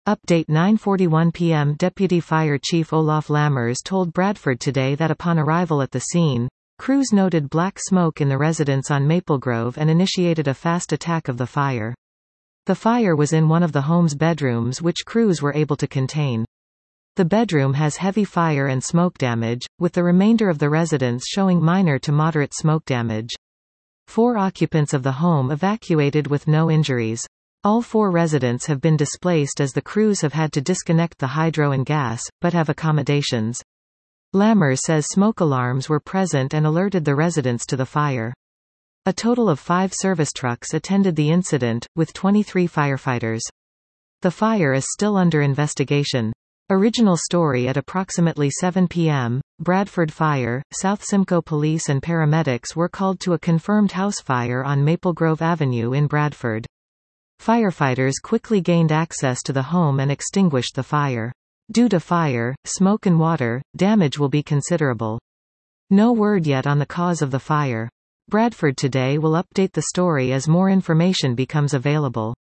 Update 9:41 p.m. Deputy Fire Chief Olaf Lammers told Bradford Today that upon arrival at the scene, crews noted black smoke in the residence on Maple Grove and initiated a fast attack of the fire. The fire was in one of the home's bedrooms, which crews were able to contain. The bedroom has heavy fire and smoke damage, with the remainder of the residence showing minor to moderate smoke damage. 4 occupants of the home evacuated with no injuries. All 4 residents have been displaced as the crews have had to disconnect the hydro and gas, but have accommodations. Lammers says smoke alarms were present and alerted the residents to the fire. A total of 5 service trucks attended the incident, with 23 firefighters. The fire is still under investigation. Original story at approximately 7 p.m., Bradford Fire, South Simcoe Police and paramedics were called to a confirmed house fire on Maple Grove Avenue in Bradford. Firefighters quickly gained access to the home and extinguished the fire. Due to fire, smoke and water, damage will be considerable. No word yet on the cause of the fire. Bradford Today will update the story as more information becomes available.